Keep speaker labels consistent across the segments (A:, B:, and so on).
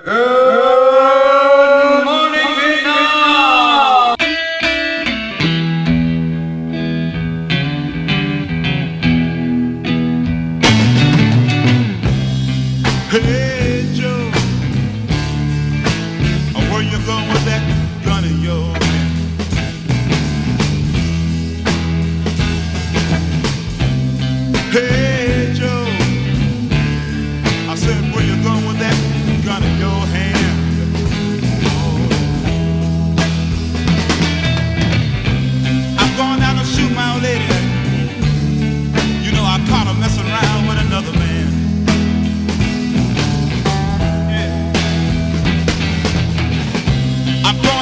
A: Good morning, Vietnam!
B: Hey Joe, where you going with that gun in your hand? Hey Joe, I said where you going with that gun in your hand? I'm going down to shoot my old lady. You know I caught her messing around with another man. I'm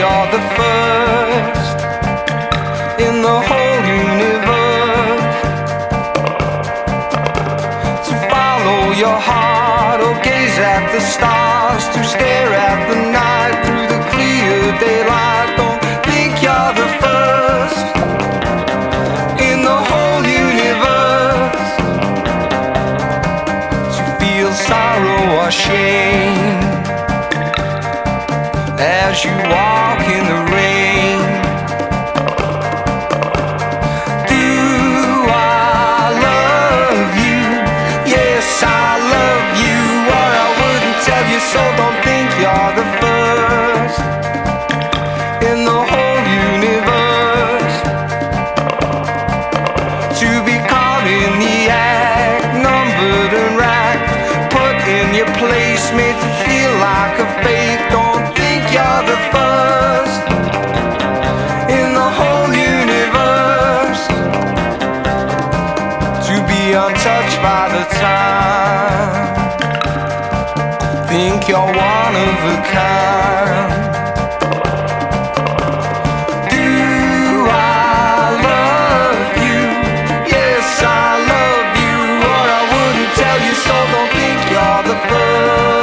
C: you're the first in the whole universe to follow your heart or gaze at the stars, to stare at the night through the clear daylight. Don't think you're the first in the whole universe to feel sorrow or shame as you walk in the rain. Do I love you? Yes, I love you, or I wouldn't tell you so. Don't think you're the first in the whole universe to be caught in the act, numbered and racked, put in your place, made to feel like a fake. Don't think you're the first in the whole universe to be untouched by the time. Think you're one of a kind. Do I love you? Yes, I love you, or I wouldn't tell you so. Don't think you're the first.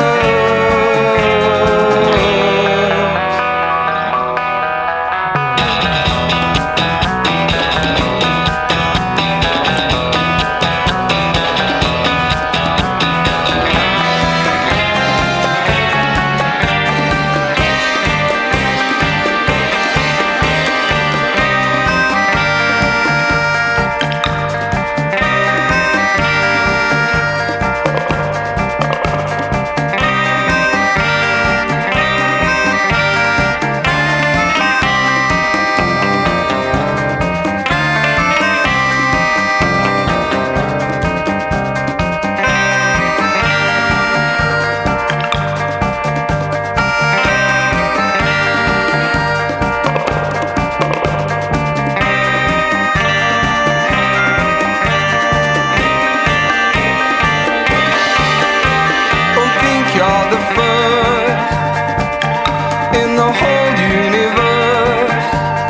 C: You're the first in the whole universe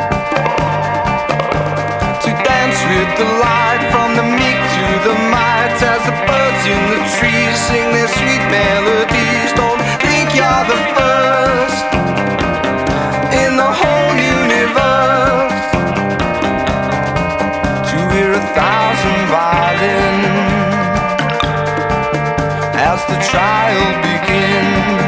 C: to dance with the light, from the meek to the might, as the birds in the trees sing their sweet melodies. Don't think you're the first in the whole universe to hear 1,000 violins as the trial begins.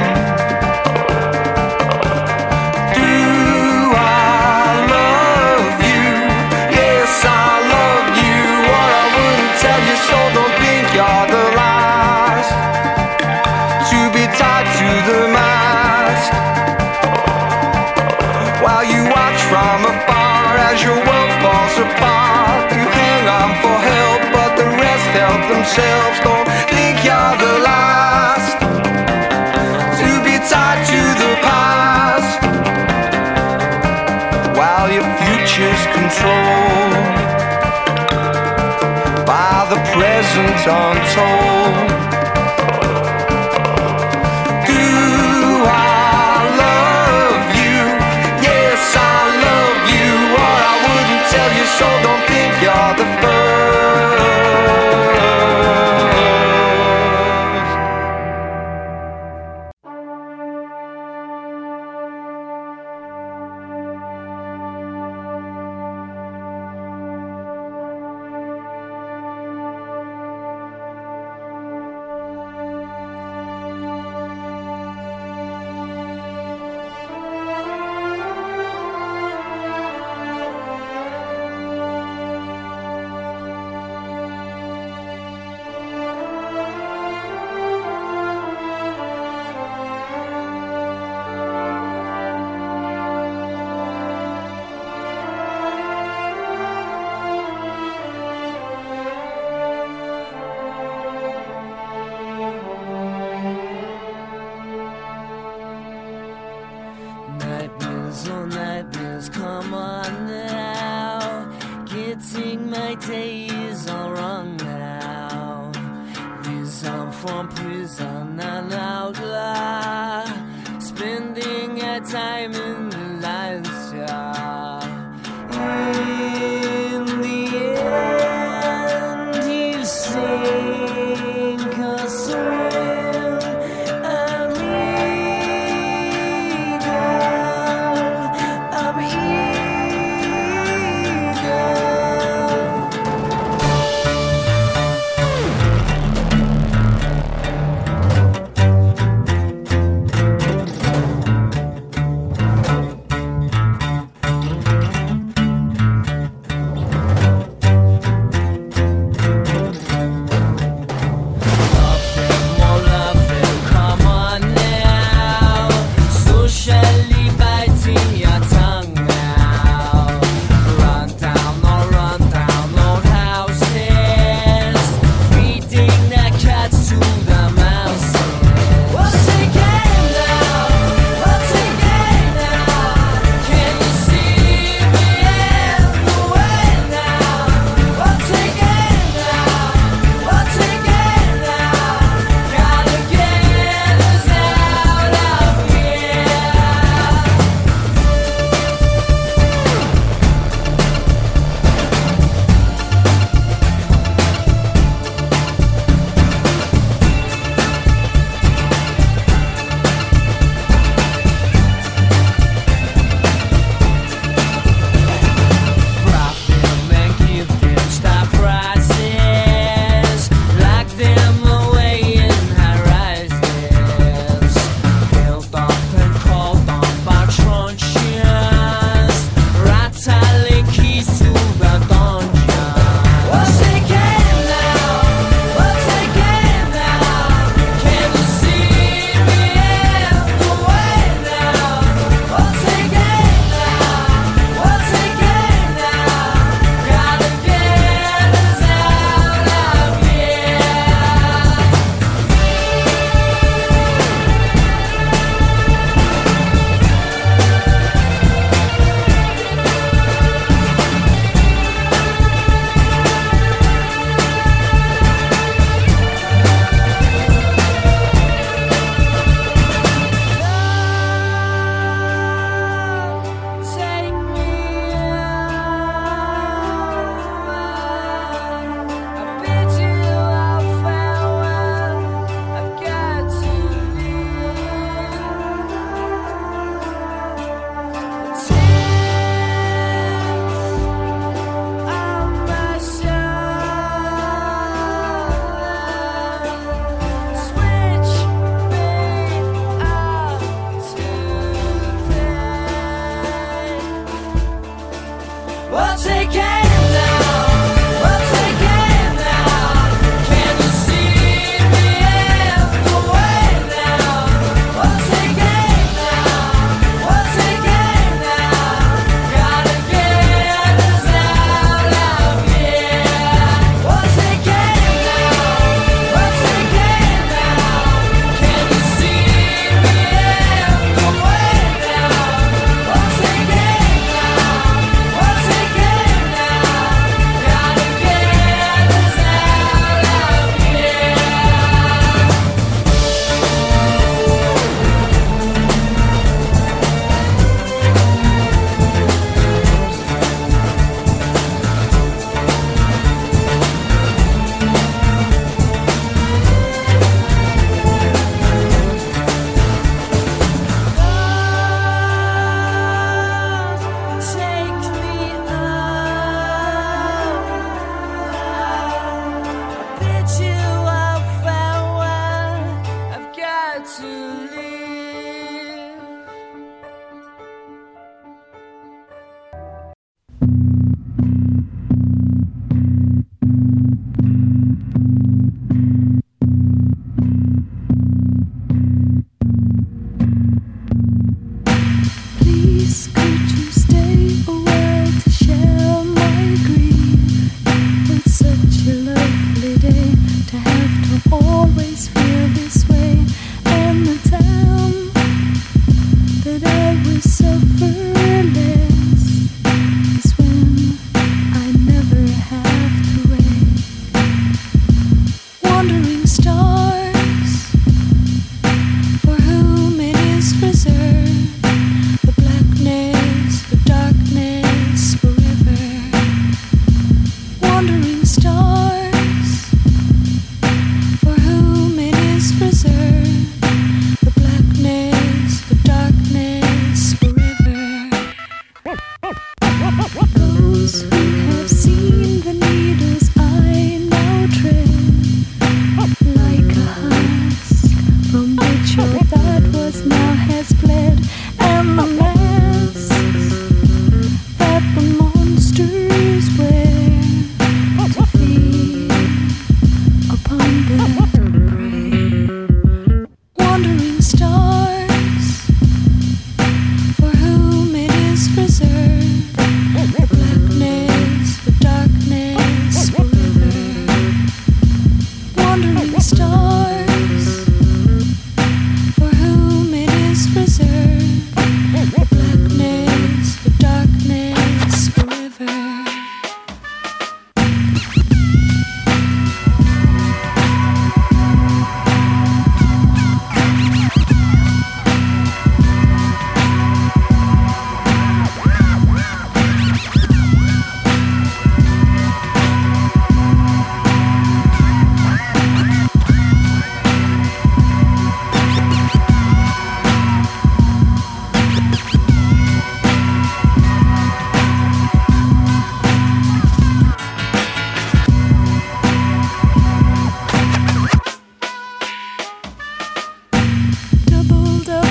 C: Do I love you? Yes, I love you, or I wouldn't tell you so. Don't think you're the last to be tied to the mast while you watch from afar as your world falls apart. You hang on for help, but the rest help themselves. Don't think you're the last to be tied to the past while your future's controlled by the present untold. Do I love you? Yes, I love you, or I wouldn't tell you so. Don't think you're the first.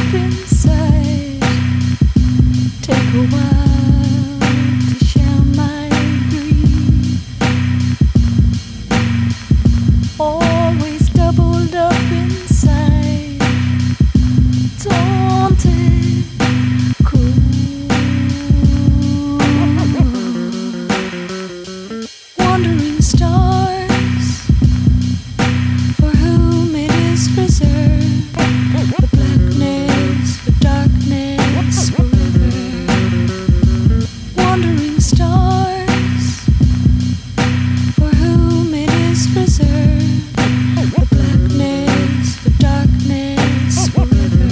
D: up inside. Take a while to share my grief. Always doubled up inside. Daunted, cruel. Wandering stars, for whom it is preserved. The blackness, the darkness forever. Wandering stars, for whom it is preserved. The blackness, the darkness forever.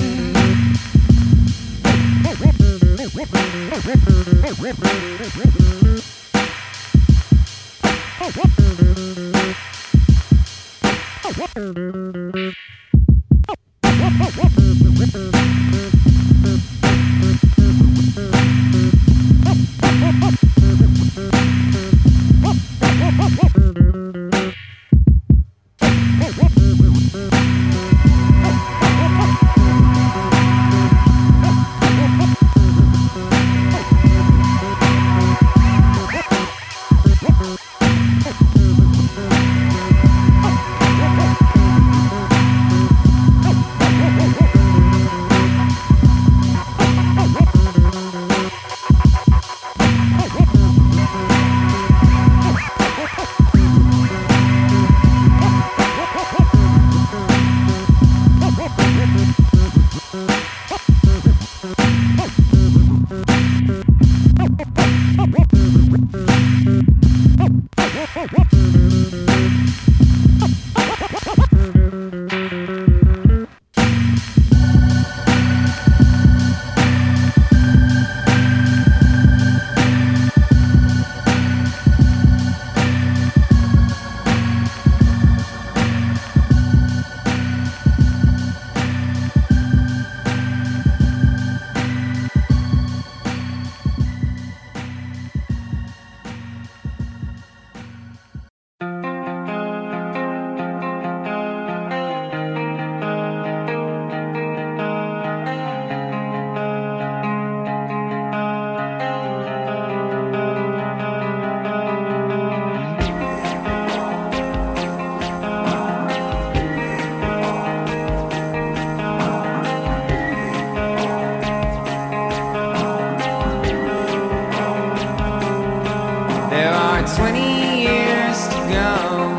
C: There are 20 years to go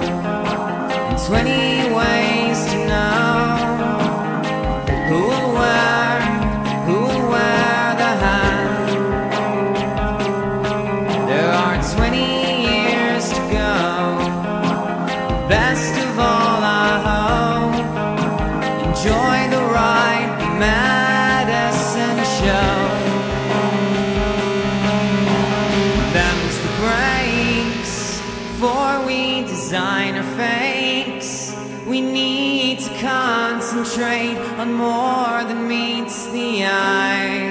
C: and 20 ways to know who will wear the hat. There are 20 years to go. Best of all, I hope, enjoy the ride, the Madison show. Them's the breaks, for we design our fakes. We need to concentrate on more than meets the eye.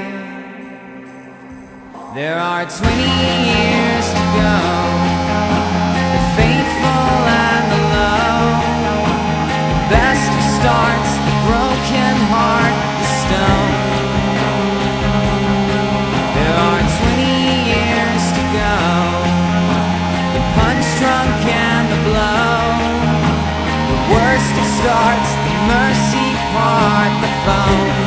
C: There are 20 years to go, the faithful and the low. The best of starts, the broken heart, the stone. There are 20 years to go, the punch drunk and the blow. The worst of starts, the mercy part, the phone.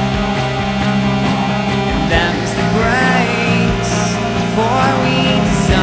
C: And them's the breaks, for we design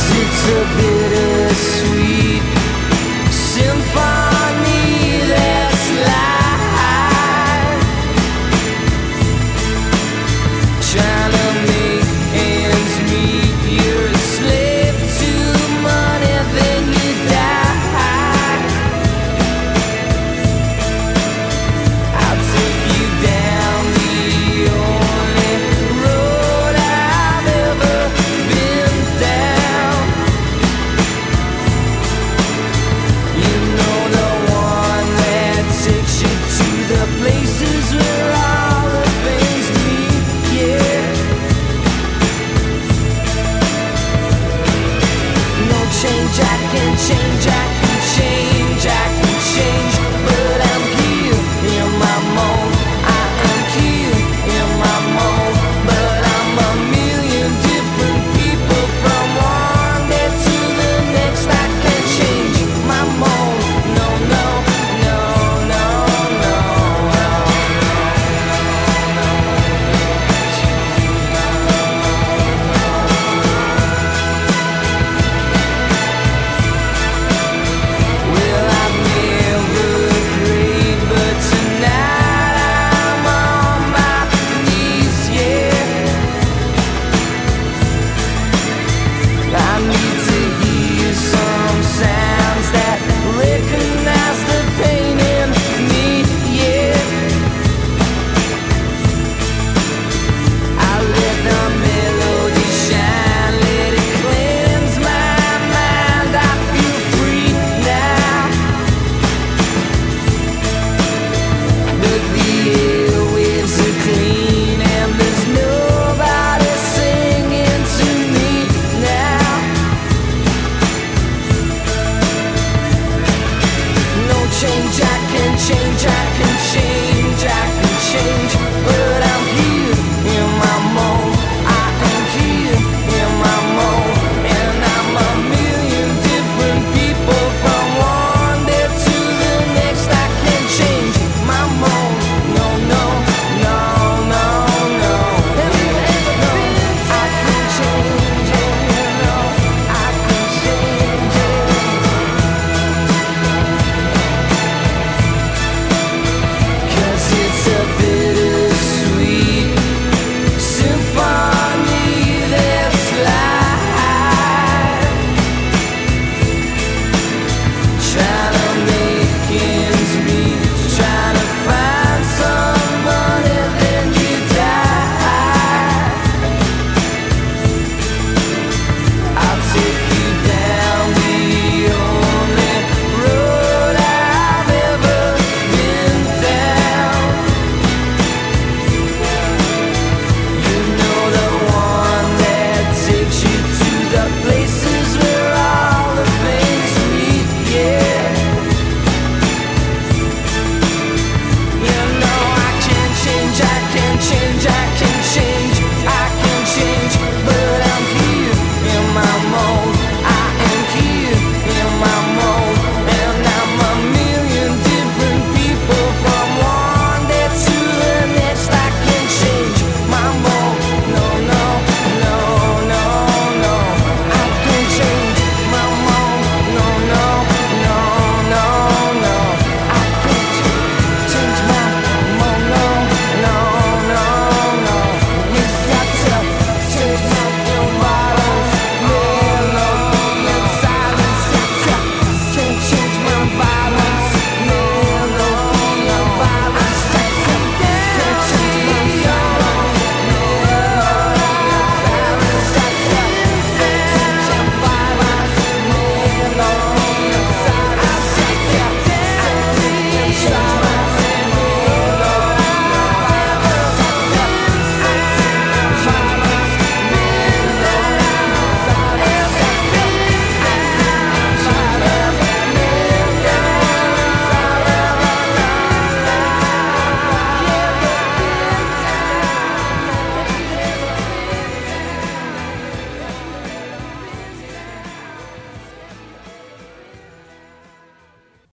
C: it's a bittersweet symphony that's life. Trying to make ends meet, you're a slave to money, then you die. I'll take you down the only road I've ever been down. You know, the one that takes you to the places where all the things meet, yeah. No change I can change, I